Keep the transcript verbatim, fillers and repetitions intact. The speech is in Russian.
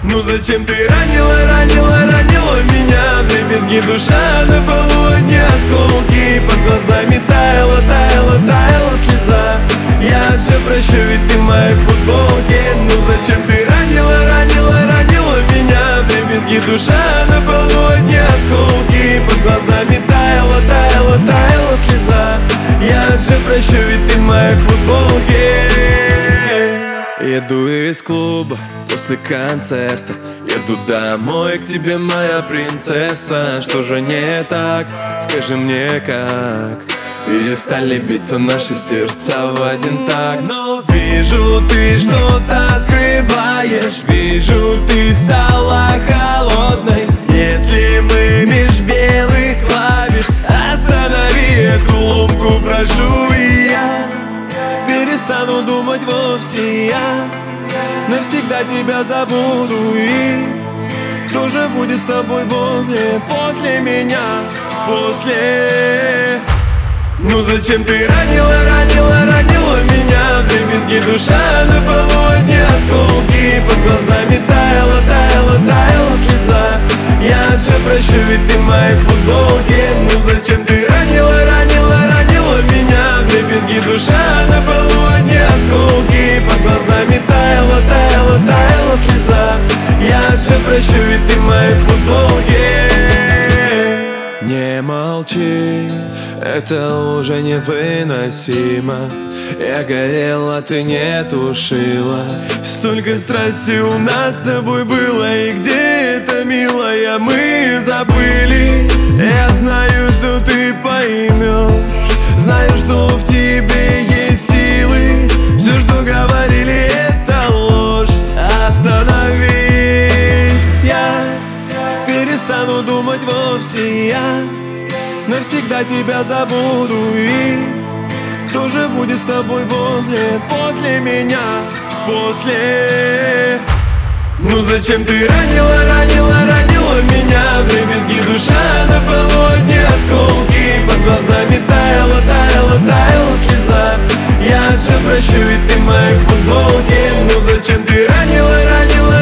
Ну зачем ты ранила, ранила, ранила меня? Вдребезги душа на полу, одни осколки. Под глазами таяла, таяла, таяла слеза. Я все прощу, ведь ты в моей футболке. Ну зачем ты ранила, ранила, ранила меня? Вдребезги душа на полу, одни осколки. Под глазами таяла, таяла, таяла слеза. Я все прощу, ведь ты в моей футболке. Еду из клуба после концерта, еду домой к тебе, моя принцесса. Что же не так? Скажи мне как. Перестали биться наши сердца в один такт. Но вижу, ты что-то скрываешь. Вижу, ты стала холодной. Если мы меж белых клавиш, останови эту ломку, прошу. И я перестану думать вовсе, я навсегда тебя забуду. И кто же будет с тобой возле, после меня, после? Ну зачем ты ранила, ранила, ранила меня? Вдребезги душа на полу, одни осколки. Под глазами таяла, таяла, таяла слеза. Я все прощу, ведь ты в моей футболке. Ну зачем ты ранила, ранила, ранила меня? Вдребезги душа на полу, одни осколки. Под глазами таяла, таяла, таяла слеза. Я все прощу, ведь ты в моей футболке. Не молчи, это уже невыносимо. Я горела, ты не тушила. Столько страсти у нас с тобой было. И где это, милая, мы забыли. Я знаю, что ты поймешь. Знаю, что в тебе есть силы. Все, что говорили, это ложь. Остановись, я перестану думать вовсе, я навсегда тебя забуду. И кто же будет с тобой возле, после меня, после? Ну зачем ты ранила, ранила, ранила меня? Вдребезги душа на полу, одни осколки. Под глазами таяла, таяла, таяла слеза. Я все прощу, ведь ты в моей футболке. Ну зачем ты ранила, ранила,